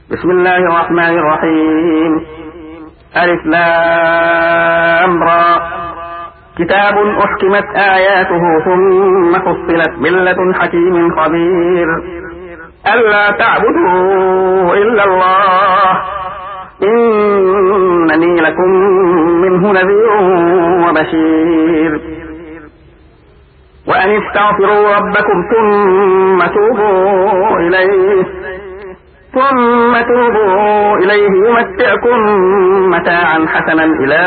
بسم الله الرحمن الرحيم. ألف لام را. كتاب أحكمت آياته ثم فصلت من لدن حكيم خبير. ألا تعبدوا إلا الله إنني لكم منه نذير وبشير. وأن استغفروا ربكم ثم توبوا إليه يمتعكم متاعا حسنا إلى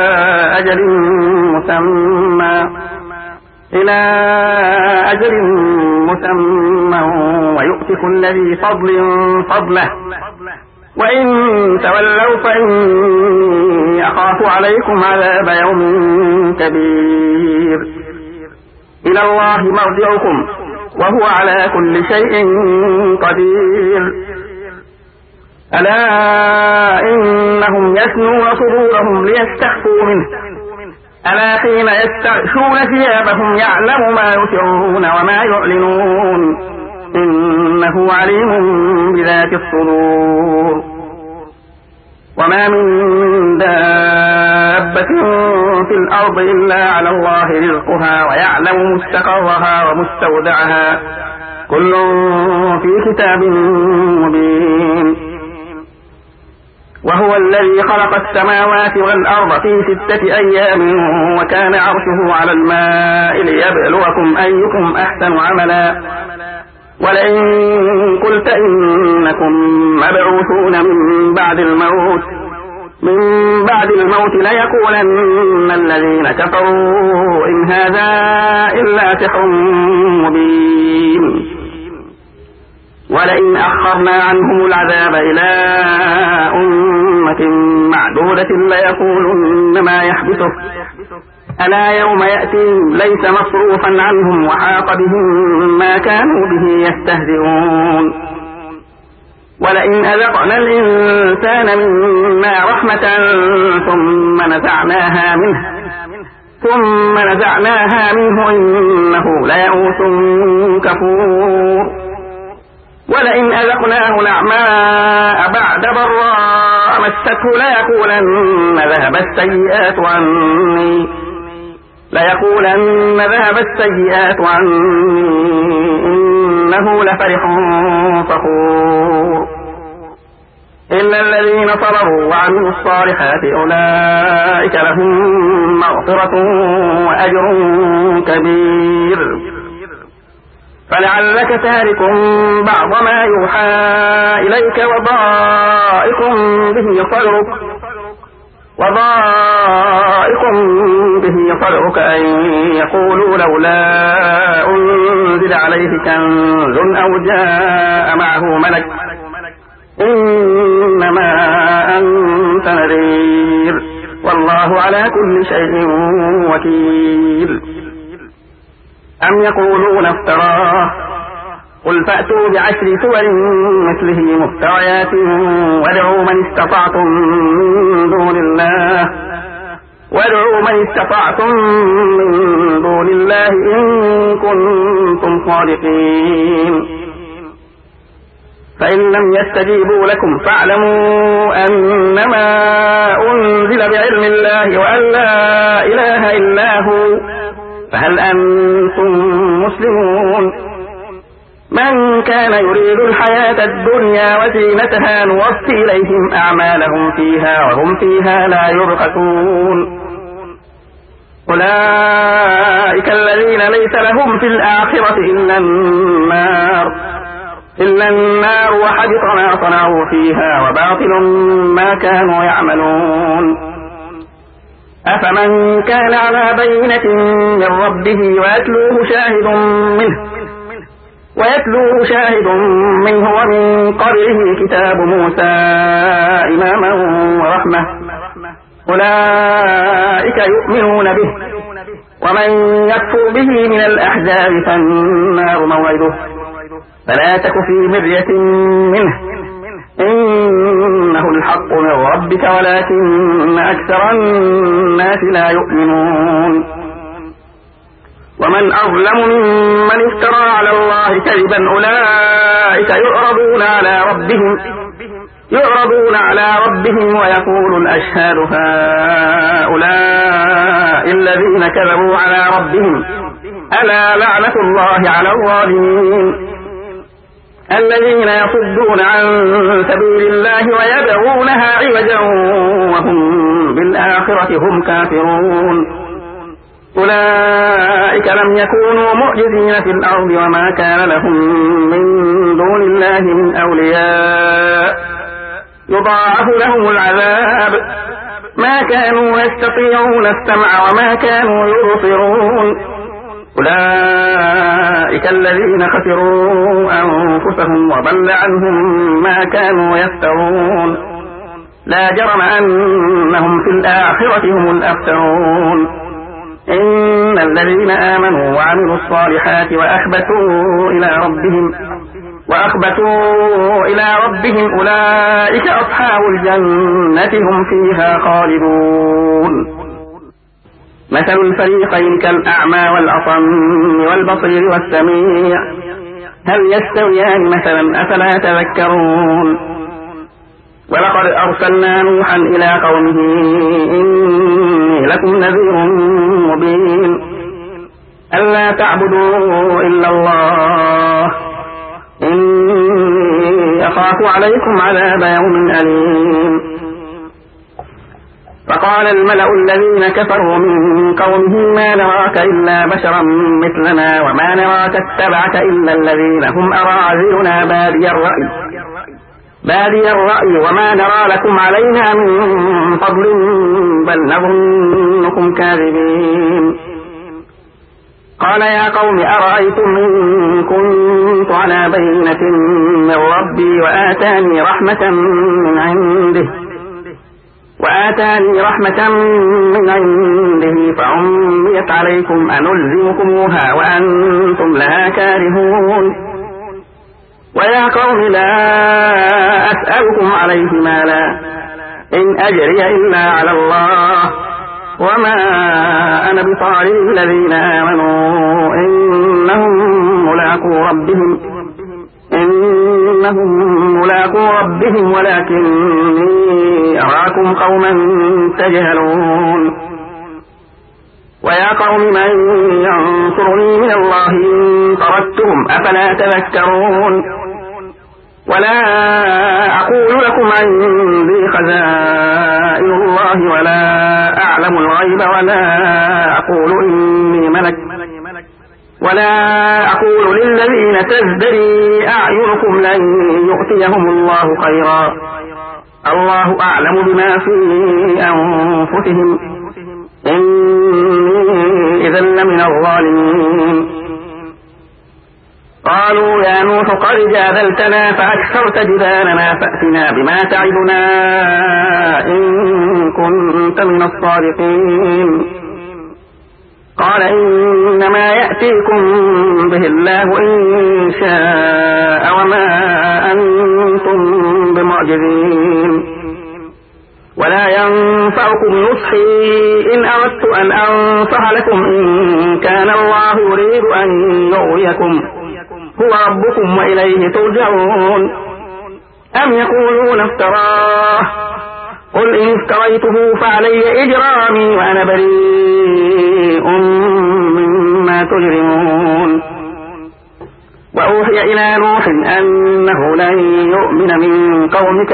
أجل مسمى ويؤت كل ذي فضل فضله وإن تولوا فإني أخاف عليكم عذاب يوم كبير. إلى الله مرجعكم وهو على كل شيء قدير. ألا إنهم يثنون صدورهم ليستخفوا منه ألا حين يستغشون ثيابهم يعلم ما يسرون وما يعلنون إنه عليم بذات الصدور. وما من دابة في الأرض إلا على الله رزقها ويعلم مستقرها ومستودعها كل في كتاب مبين. وهو الذي خلق السماوات والأرض في 6 أيام وكان عرشه على الماء ليبلوكم أيكم أحسن عملا. ولئن قلت إنكم مبعوثون من بعد الموت ليقولن الذين كفروا إن هذا إلا سحر مبين. ولئن أخرنا عنهم العذاب إلى أمة معدودة ليقولن ما يحبسه ألا يوم يأتي ليس مصروفا عنهم وحاق بهم ما كانوا به يستهزئون. ولئن أذقنا الإنسان منا رحمة ثم نزعناها منه إنه ليئوس كفور. ولئن أذقناه نعماء بعد ضراء مسته ليقولن ذهب السيئات عني إنه لفرح فخور. إلا الذين صبروا وعملوا الصالحات أولئك لهم مغفرة وأجر كبير. فلعلك تارك بعض ما يوحى إليك وضائق به صدرك أن يقولوا لولا أنزل عليه كنز أو جاء معه ملك إنما أنت نذير والله على كل شيء وكيل. أم يقولون افتراه قل فأتوا ب10 سور مثله مفتريات وادعوا من استطعتم من دون الله إن كنتم صادقين. فإن لم يستجيبوا لكم فاعلموا أنما أنزل بعلم الله وأن لا إله إلا هو فهل أنتم مسلمون. من كان يريد الحياة الدنيا وزينتها نوفي إليهم أعمالهم فيها وهم فيها لا يبخسون. أولئك الذين ليس لهم في الآخرة إلا النار وحبط ما صنعوا فيها وباطل ما كانوا يعملون. أفمن كان على بينة من ربه ويتلوه شاهد منه ومن قبله كتاب موسى إماما ورحمة أولئك يؤمنون به ومن يكفر به من الأحزاب فالنار موعده فلا تك في مرية منه إنه الحق من ربك ولكن أكثر الناس لا يؤمنون. ومن أظلم ممن افترى على الله كذبا أولئك يعرضون على ربهم يعرضون على ربهم ويقول الأشهاد هؤلاء الذين كذبوا على ربهم ألا لعنة الله على الظالمين الذين يصدون عن سبيل الله ويبغونها عوجا وهم بالآخرة هم كافرون أولئك لم يكونوا معجزين في الأرض وما كان لهم من دون الله من أولياء يضاعف لهم العذاب ما كانوا يستطيعون السمع وما كانوا يبصرون أولئك الذين خسروا أنفسهم وضل عنهم ما كانوا يفترون لا جرم أنهم في الآخرة هم الأخسرون إن الذين آمنوا وعملوا الصالحات وأخبتوا إلى ربهم أولئك أصحاب الجنة هم فيها خالدون مثل الفريقين كالأعمى والأصم والبصير والسميع هل يستويان مثلا أفلا تذكرون ولقد أرسلنا نوحا إلى قومه إني لكم نذير مبين ألا تعبدوا إلا الله إني أخاف عليكم عذاب يوم أليم فقال الملأ الذين كفروا من قومه ما نراك إلا بشرا مثلنا وما نراك اتبعك إلا الذين هم أراذلنا بادي الرأي وما نرى لكم علينا من فضل بل نظنكم كاذبين قال يا قوم أرأيتم إن كنت على بينة من ربي وآتاني رحمة من عنده فعميت عليكم أنلزمكموها وأنتم لها كارهون ويا قوم لا أسألكم عليه مالا إن أجري إلا على الله وما أنا بطارد الذين آمنوا إنهم ملاقو ربهم ولكني أراكم قوما تجهلون ويا قوم من ينصرني من الله إن طردتهم أفلا تذكرون ولا أقول لكم عندي خزائن الله ولا أعلم الغيب ولا أقول للذين تزدري أعينكم لن يؤتيهم الله خيرا الله أعلم بما في أنفسهم إني إذا لمن الظالمين قالوا يا نوح قد جادلتنا فأكثرت جدالنا فأتنا بما تعدنا إن كنت من الصادقين قال إنما يأتيكم به الله إن شاء وما أنتم بمعجزين ولا ينفعكم نصحي إن أردت أن أنصح لكم إن كان الله يريد أن يغويكم هو ربكم وإليه ترجعون أم يقولون افتراه قل إن افتريته فعلي إجرامي وأنا بريء مما تجرمون وأوحي إلى نوح أنه لن يؤمن من قومك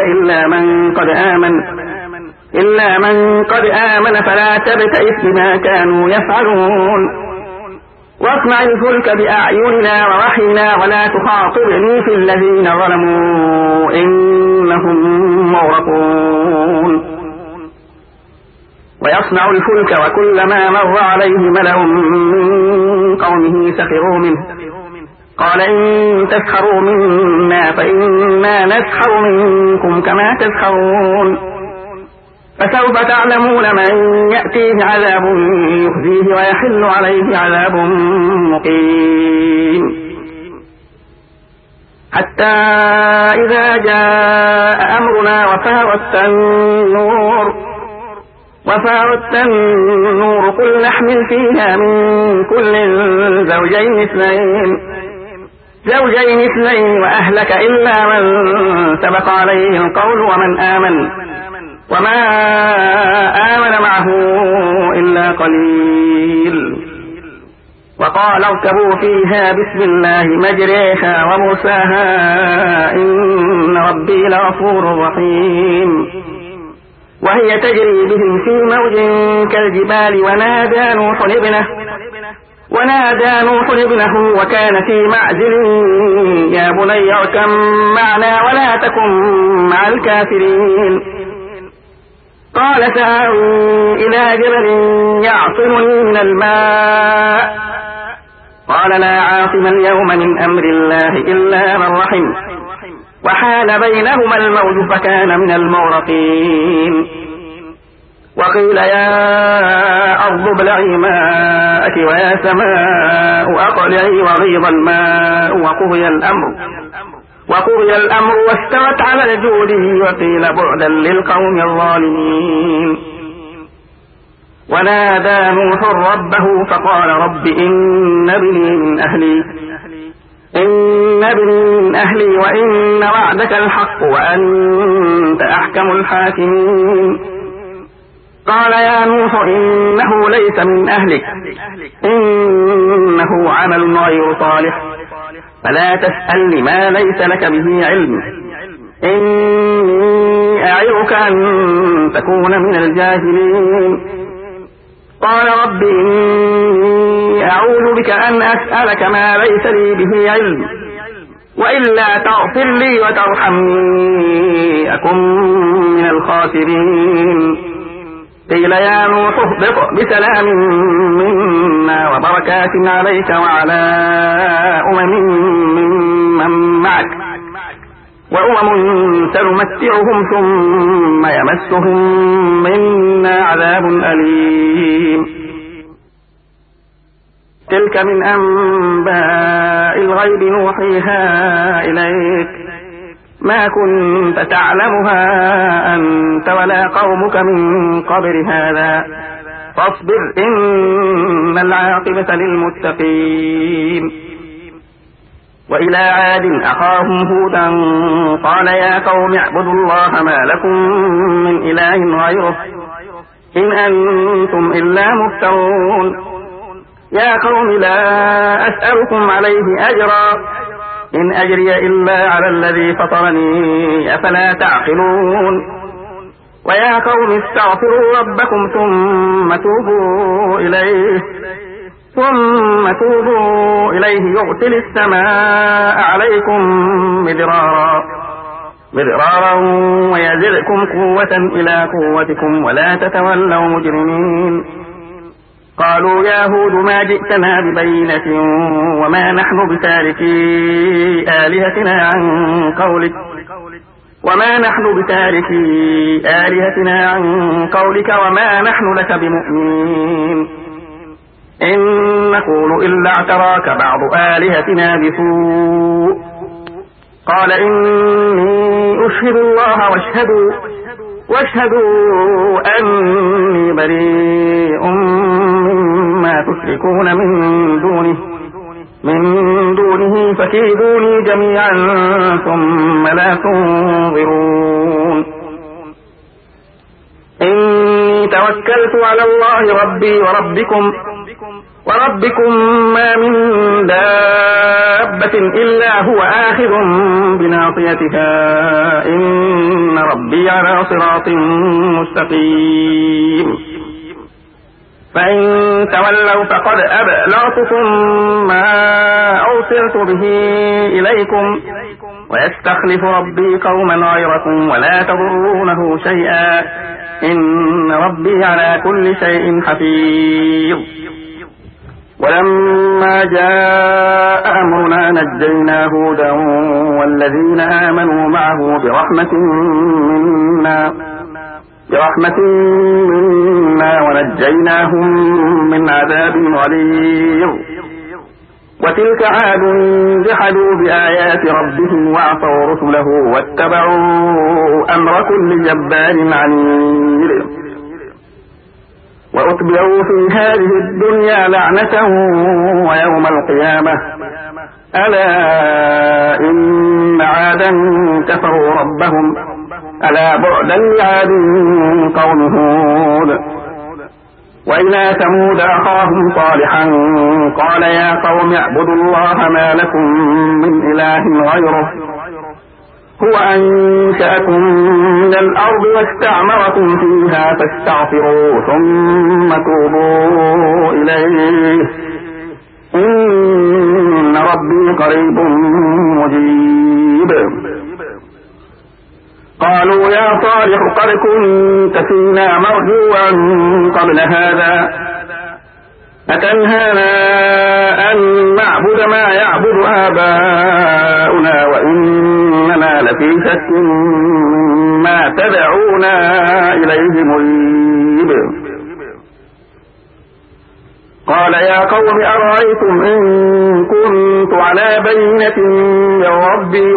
إلا من قد آمن فلا تبتئس بما كانوا يفعلون واصنع الفلك بأعيننا ووحينا ولا تخاطبني في الذين ظلموا إنهم مغرقون ويصنع الفلك وكلما مر عليه ملأ من قومه سخروا منه قال إن تسخروا منا فإنا نسخر منكم كما تسخرون فسوف تعلمون من يأتيه عذاب يخزيه ويحل عليه عذاب مقيم حتى إذا جاء أمرنا وفارت النور قل نحمل فيها من كل زوجين اثنين زوجين اثنين وأهلك إلا من سبق عليه القول ومن آمن وما آمن معه إلا قليل. وقال اركبوا فيها بسم الله مجريها ومرساها إن ربي لغفور رحيم. وهي تجري بهم في موج كالجبال ونادى نوح ابنه وكان في معزل يا بني اركب معنا ولا تكن مع الكافرين. قال سآوي إلى جبل يعصمني من الماء قال لا عاصم اليوم من أمر الله إلا من رحم وحال بينهما الموج فكان من المغرقين. وقيل يا أرض ابلعي ماءك ويا سماء أقلعي وغيض الماء وقضي الأمر واستوت على الجود وقيل بعدا للقوم الظالمين. ونادى نوح ربه فقال رب إن ابني من أهلي وإن وعدك الحق وأنت أحكم الحاكمين. قال يا نوح إنه ليس من أهلك إنه عمل غير صالح فلا تسألني ما ليس لك به علم إني أعظك أن تكون من الجاهلين. قال رب إني أعوذ بك أن أسألك ما ليس لي به علم وإلا تغفر لي وترحمني أكن من الخاسرين. قيل يا نوح اهبط بسلام منا وبركات عليك وعلى ممن معك وأمم سنمتعهم ثم يمسهم منا عذاب أليم. تلك من أنباء الغيب نوحيها إليك ما كنت تعلمها أنت ولا قومك من قبل هذا فاصبر إن العاقبة للمتقين. وإلى عاد أخاهم هودا قال يا قوم اعبدوا الله ما لكم من إله غيره إن أنتم إلا مفترون. يا قوم لا أسألكم عليه أجرا إن أجري إلا على الذي فطرني أفلا تعقلون. ويا قوم استغفروا ربكم ثم توبوا إليه يرسل السماء عليكم مدرارا ويزدكم قوة إلى قوتكم ولا تتولوا مجرمين. قالوا يا هود ما جئتنا ببينة وما نحن بتاركي آلهتنا عن قولك وما نحن لك بمؤمنين إن نقول إلا اعتراك بعض آلهتنا بسوء. قال إني أشهد الله واشهدوا أني بريء مما تشركون من دونه فكيدوني جميعا ثم لا تنظرون. إني توكلت على الله ربي وربكم ما من دابة إلا هو آخذ بناصيتها إن ربي على صراط مستقيم. فإن تولوا فقد أبلغتكم ما أرسلت به إليكم ويستخلف ربي قوما غيركم ولا تضرونه شيئا إن ربي على كل شيء حفيظ. ولما جاء أمرنا نجينا هودا والذين آمنوا معه برحمة منا ونجيناهم من عذاب غليظ. وتلك عاد جحدوا بآيات ربهم وعصوا رسله واتبعوا أمر كل جبار عنيد. وأتبعوا في هذه الدنيا لعنة ويوم القيامة ألا إن عادا كفروا ربهم ألا بعدا لعاد قوم هود. وإلى ثمود أخاهم صالحا قال يا قوم اعبدوا الله ما لكم من إله غيره هو أنشأكم من الأرض واستعمركم فيها فاستغفروه ثم توبوا إليه إن ربي قريب مجيب. قالوا يا صالح قد كنت فينا مرجوا قبل هذا أتنهانا أن نعبد ما يعبد آباؤنا وإننا لفي شك مما تدعونا إليه مريب. قال يا قوم أرأيتم إن كنت على بينة من ربي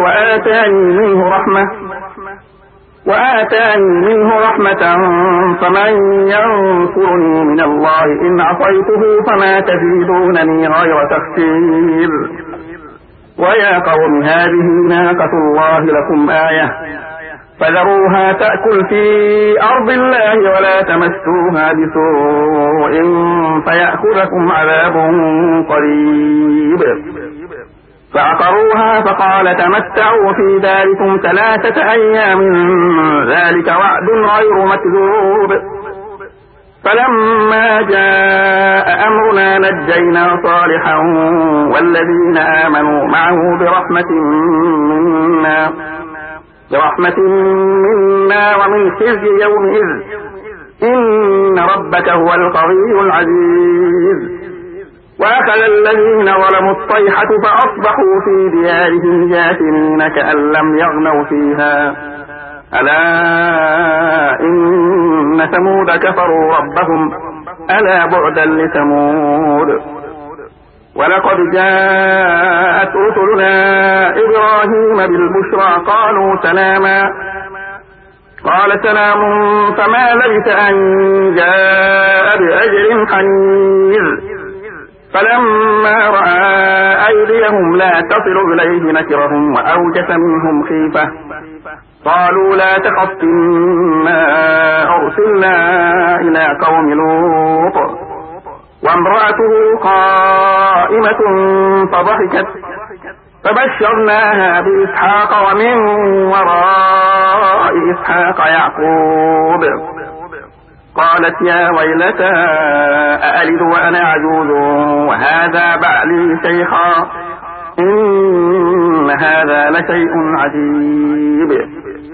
وآتاني منه رحمة فمن ينصرني من الله إن عصيته فما تزيدونني غير تخسير. ويا قوم هذه ناقة الله لكم آية فذروها تأكل في أرض الله ولا تمسوها بسوء فيأخذكم عذاب قريب. فعقروها فقال تمتعوا في داركم 3 أيام ذلك وعد غير مكذوب. فلما جاء أمرنا نجينا صالحا والذين آمنوا معه برحمة منا ومن خزي يومئذ إن ربك هو القوي العزيز. وأخذ الذين ظلموا الصيحة فأصبحوا في ديارهم جاثمين كأن لم يغنوا فيها ألا إن ثمود كفروا ربهم ألا بعدا لثمود. ولقد جاءت رسلنا إبراهيم بالبشرى قالوا سلاما قال سلام فما لبث أن جاء بأجر حنيذ. فلما رأى أيديهم لا تصل إليه نكرهم وأوجس منهم خيفة قالوا لا تخف إنا أرسلنا إلى قوم لوط وامرأته قائمة فضحكت فبشرناها بإسحاق ومن وراء إسحاق يعقوب. قالت يا ويلتى أألد وأنا عجوز وهذا بعلي شيخا إن هذا لشيء عجيب.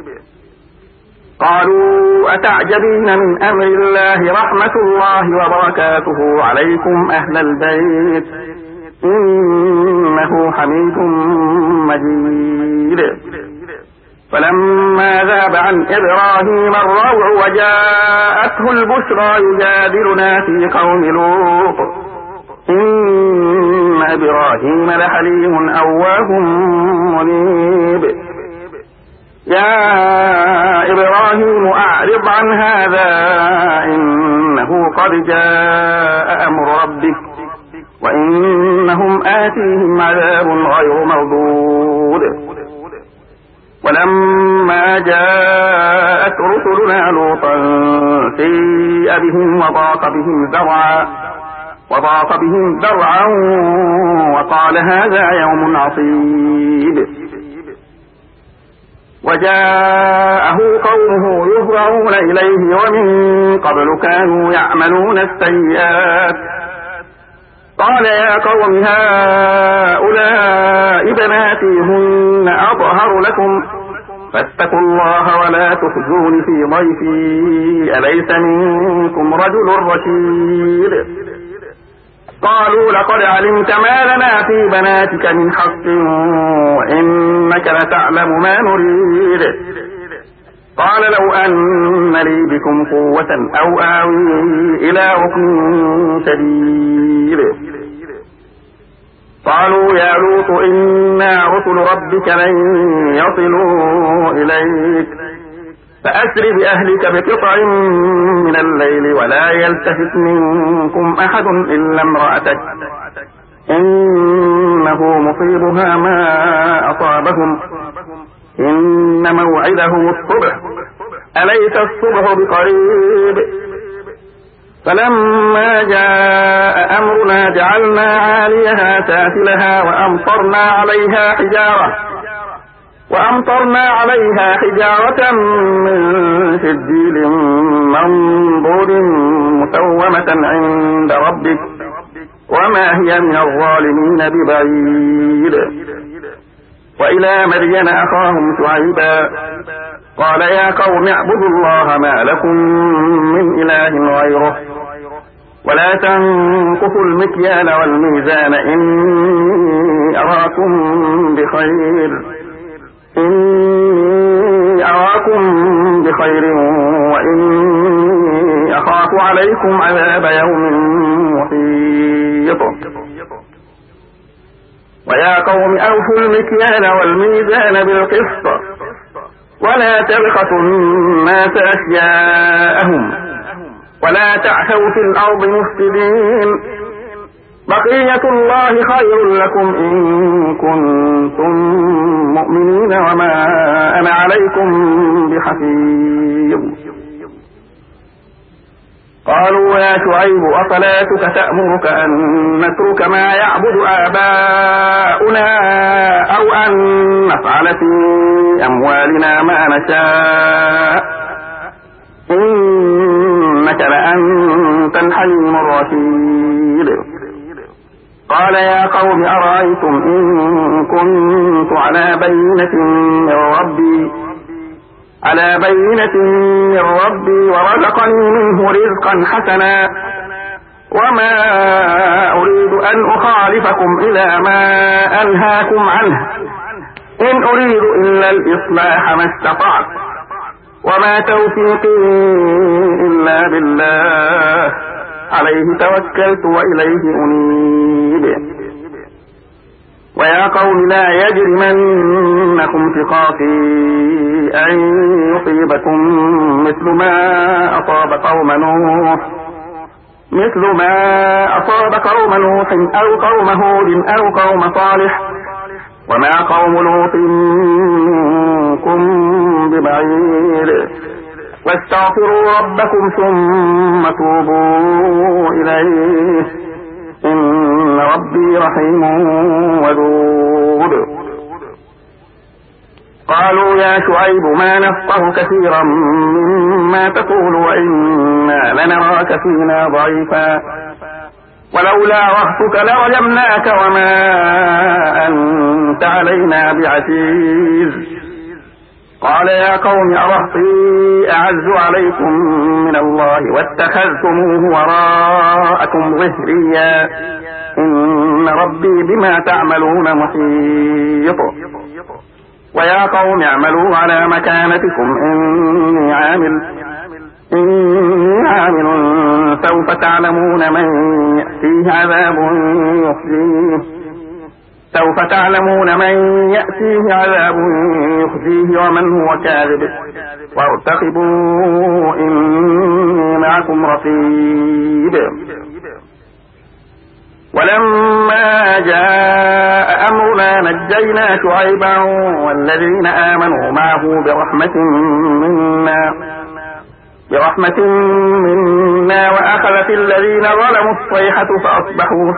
قالوا أتعجبين من أمر الله رحمة الله وبركاته عليكم أهل البيت إنه حميد مجيد. فلما ذاب عن إبراهيم الروع وجاءته البشرى يجادلنا في قوم لوط إن إبراهيم لحليم أواه منيب. يا إبراهيم أعرض عن هذا إنه قد جاء أمر ربك وإنهم آتيهم عذاب غير مردود. ولما جاءت رسلنا لوطا سيء بهم وضاق بهم ذرعا وقال هذا يوم عصيب. وجاءه قومه يهرعون إليه ومن قبل كانوا يعملون السيئات قال يا قوم هؤلاء بناتي هن أطهر لكم فاتقوا الله ولا تخزون في ضيفي أليس منكم رجل رشيد. قالوا لقد علمت ما لنا في بناتك من حق وإنك لتعلم ما نريد. قال لو أن لي بكم قوة أو آوي إلى ركن شديد. قالوا يا لوط إنا رسل ربك لن يصلوا إليك فأسر بأهلك بقطع من الليل ولا يلتفت منكم أحد إلا امرأتك إنه مصيبها ما أصابهم إن موعدهم الصبح أليس الصبح بقريب فلما جاء أمرنا جعلنا عاليها سافلها وأمطرنا عليها حجارة من سجيل منضود مسومة عند ربك وما هي من الظالمين ببعيد. وإلى مدين أخاهم شعيبا قال يا قوم اعبدوا الله ما لكم من إله غيره ولا تنقصوا المكيال والميزان إني أراكم بخير وإني أخاف عليكم عذاب يوم محيط. ويا قوم أوفوا المكيال والميزان بالقسط ولا تبخسوا الناس أشياءهم ولا تعثوا في الأرض مفسدين بقية الله خير لكم إن كنتم مؤمنين وما أنا عليكم بحفيظ. قالوا يا شعيب أصلاتك تأمرك أن نترك ما يعبد آباؤنا أو أن نفعل في أموالنا ما نشاء إنك لأنت الحليم الرشيد. قال يا قوم أرأيتم إن كنت على بينة من ربي ورزقني منه رزقا حسنا وما أريد أن أخالفكم إلى ما أنهاكم عنه إن أريد إلا الإصلاح ما استطعت وما توفيقي إلا بالله عليه توكلت وإليه أنيب. ويا قوم لا يجرمنكم شقاقي أن يصيبكم مثل ما أصاب قوم نوح أو قوم هود أو قوم صالح وما قوم لوط منكم ببعيد. واستغفروا ربكم ثم توبوا إليه إن ربي رحيم ودود. قالوا يا شعيب ما نفقه كثيرا مما تقول وإنا لنراك فينا ضعيفا ولولا رهتك لرجمناك وما أنت علينا بعزيز. قال يا قوم أرهطي أعز عليكم من الله واتخذتموه وراءكم ظهريا إن ربي بما تعملون محيط. ويا قوم اعملوا على مكانتكم إني عامل سوف تعلمون من يأتيه عذاب يخزيه ومن هو كاذب وارتقبوا إني معكم رقيب. ولما جاء أمرنا نجينا شعيبا والذين آمنوا معه برحمة منا وأخذت الذين ظلموا الصيحة فأصبحوا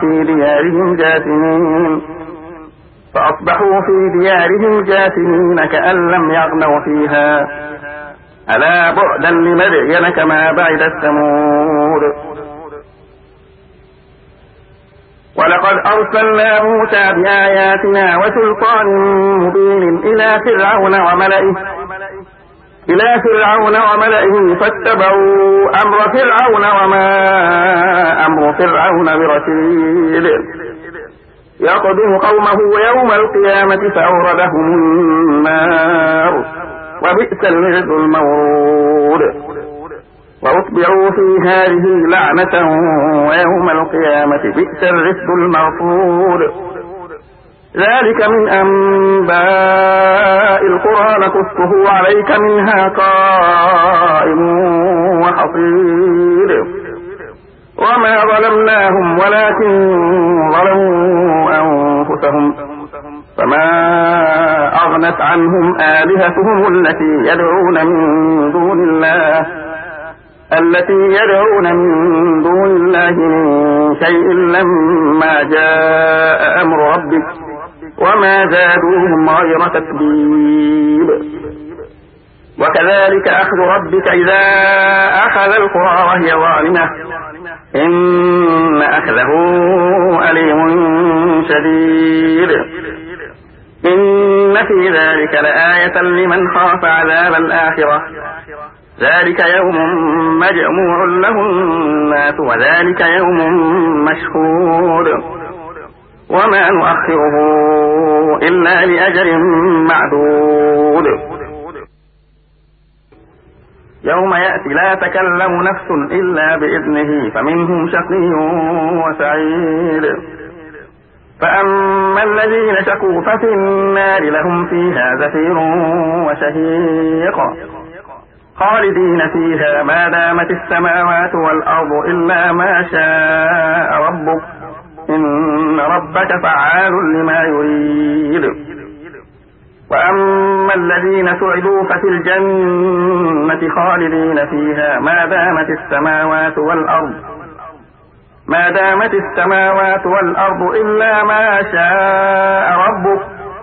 في ديارهم جاثمين كأن لم يغنوا فيها ألا بعدا لمدين كما بعدت ثمود. ولقد أرسلنا موسى بآياتنا وسلطان مبين إلى فرعون وملئه فاتبعوا أمر فرعون وما أمر فرعون برشيد يقدم قومه يوم القيامة فأوردهم النار وبئس الورد المورود. وأتبعوا في هذه لعنة ويوم القيامة بئس الرفد المرفود. ذلك من أنباء القرى نقصه عليك منها قائم وحصيد. وما ظلمناهم ولكن ظلموا أنفسهم فما أغنت عنهم آلهتهم التي يدعون من دون الله من شيء لما جاء أمر ربك وما زادوهم غير تتبيب. وكذلك أخذ ربك إذا أخذ القرى وهي ظالمة إن أخذه أليم شديد. إن في ذلك لآية لمن خاف عذاب الآخرة ذلك يوم مجموع له الناس وذلك يوم مشهود وما نؤخره إلا لأجل معدود. يوم يأتي لا تكلم نفس إلا بإذنه فمنهم شقي وسعيد. فأما الذين شقوا ففي النار لهم فيها زفير وشهيق خالدين فيها ما دامت السماوات والأرض إلا ما شاء ربك إن ربك فعال لما يريد. وأما الذين سعدوا ففي الجنة خالدين فيها ما دامت السماوات والأرض إلا ما شاء ربك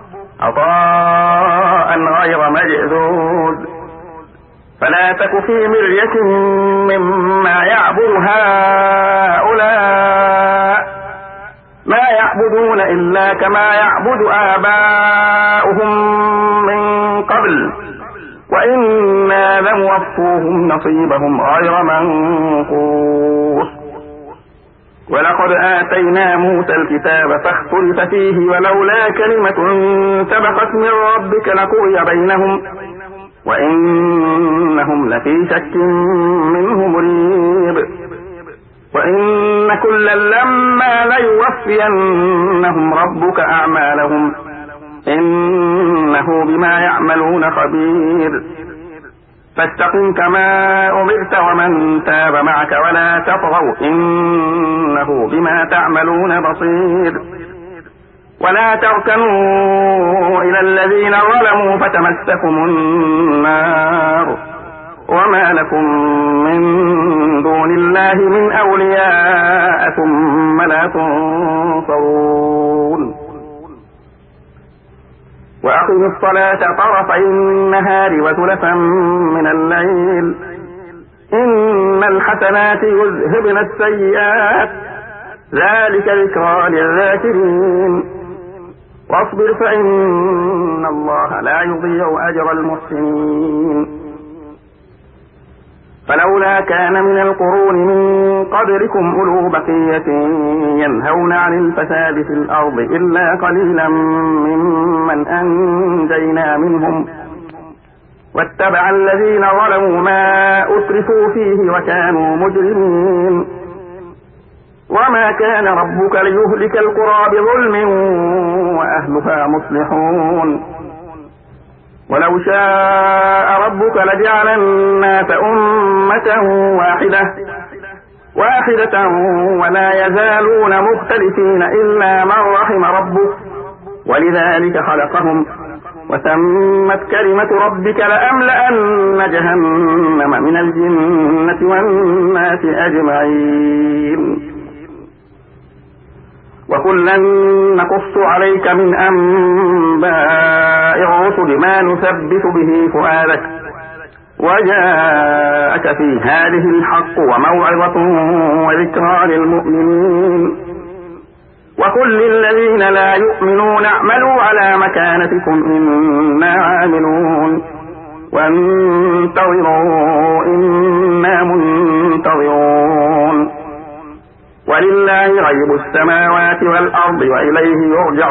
عطاء غير مجذوذ. فلا تك في مرية مما يعبد هؤلاء ما يعبدون إلا كما يعبد آباؤهم من قبل وإنا لموفوهم نصيبهم غير منقوص. ولقد آتينا موسى الكتاب فاختلف فيه ولولا كلمة سبقت من ربك لقضي بينهم وإنهم لفي شك منه مريب. وإن كلا لما ليوفينهم ربك أعمالهم إنه بما يعملون خبير. فاستقم كما أمرت ومن تاب معك ولا تطغوا إنه بما تعملون بصير. ولا تركنوا إلى الذين ظلموا فتمسكم النار وما لكم من دون الله من أولياء ثم لا تنصرون. وأقم الصلاة طرفي النهار وزلفا من الليل إن الحسنات يذهبن السيئات ذلك ذكرى للذاكرين. واصبر فإن الله لا يضيع أجر المحسنين. فلولا كان من القرون من قبلكم أولو بقية ينهون عن الفساد في الأرض إلا قليلا ممن أنجينا منهم واتبع الذين ظلموا ما أترفوا فيه وكانوا مجرمين. وما كان ربك ليهلك القرى بظلم وأهلها مصلحون. ولو شاء ربك لجعل الناس أمة واحدة ولا يزالون مختلفين إلا من رحم ربك ولذلك خلقهم وتمت كلمة ربك لأملأن جهنم من الجنة والناس أجمعين. وكلا نقص عليك من أنباء الرسل ما نثبت به فؤادك وجاءك في هذه الحق وموعظة وذكرى للمؤمنين. وقل للذين لا يؤمنون اعملوا على مكانتكم إنا عاملون وانتظروا إنا منتظرون. ولله غيب السماوات والأرض وإليه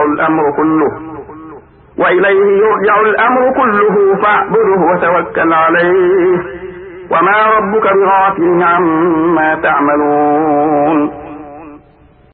يرجع الأمر كله فاعبده وتوكل عليه وما ربك بغافل عما تعملون.